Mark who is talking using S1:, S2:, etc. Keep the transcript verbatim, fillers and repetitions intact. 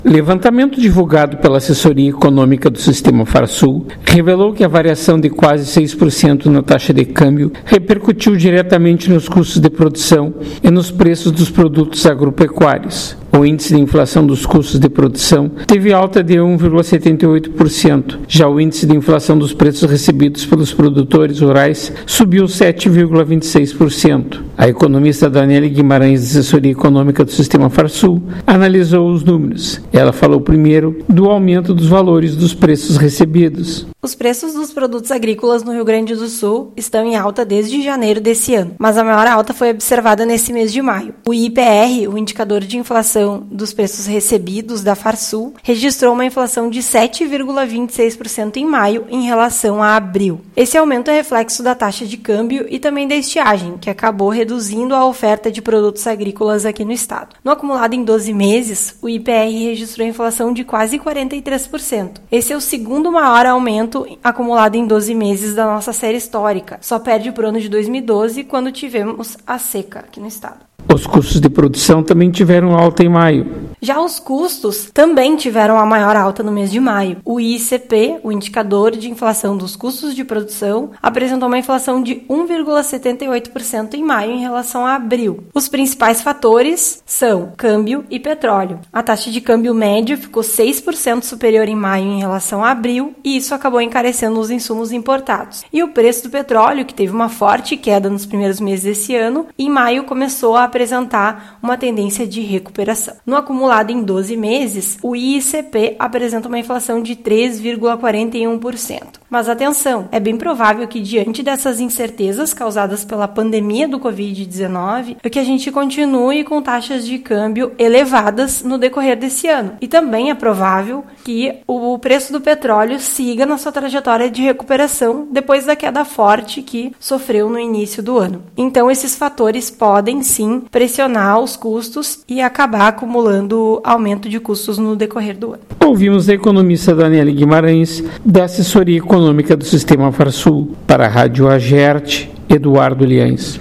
S1: Levantamento divulgado pela Assessoria Econômica do Sistema Farsul revelou que a variação de quase seis por cento na taxa de câmbio repercutiu diretamente nos custos de produção e nos preços dos produtos agropecuários. O índice de inflação dos custos de produção teve alta de um vírgula setenta e oito por cento. Já o índice de inflação dos preços recebidos pelos produtores rurais subiu sete vírgula vinte e seis por cento. A economista Daniele Guimarães, da Assessoria Econômica do Sistema Farsul, analisou os números. Ela falou primeiro do aumento dos valores dos preços recebidos.
S2: Os preços dos produtos agrícolas no Rio Grande do Sul estão em alta desde janeiro desse ano, mas a maior alta foi observada nesse mês de maio. O I P R, o indicador de inflação dos preços recebidos da Farsul, registrou uma inflação de sete vírgula vinte e seis por cento em maio em relação a abril. Esse aumento é reflexo da taxa de câmbio e também da estiagem, que acabou reduzindo a oferta de produtos agrícolas aqui no estado. No acumulado em doze meses, o I P R registrou inflação de quase quarenta e três por cento. Esse é o segundo maior aumento acumulado em doze meses da nossa série histórica. Só perde para o ano de dois mil e doze, quando tivemos a seca aqui no estado.
S1: Os custos de produção também tiveram alta em maio.
S2: Já os custos também tiveram a maior alta no mês de maio. O I C P, o indicador de inflação dos custos de produção, apresentou uma inflação de um vírgula setenta e oito por cento em maio em relação a abril. Os principais fatores são câmbio e petróleo. A taxa de câmbio média ficou seis por cento superior em maio em relação a abril, e isso acabou encarecendo os insumos importados. E o preço do petróleo, que teve uma forte queda nos primeiros meses desse ano, em maio começou a apresentar uma tendência de recuperação. No acumulado em doze meses, o I C P apresenta uma inflação de três vírgula quarenta e um por cento. Mas atenção, é bem provável que diante dessas incertezas causadas pela pandemia do covid dezenove, que a gente continue com taxas de câmbio elevadas no decorrer desse ano. E também é provável que o preço do petróleo siga na sua trajetória de recuperação depois da queda forte que sofreu no início do ano. Então esses fatores podem sim pressionar os custos e acabar acumulando aumento de custos no decorrer do ano.
S1: Ouvimos a economista Daniele Guimarães, da Assessoria Econômica do Sistema Farsul. Para a Rádio Agerte, Eduardo Liães.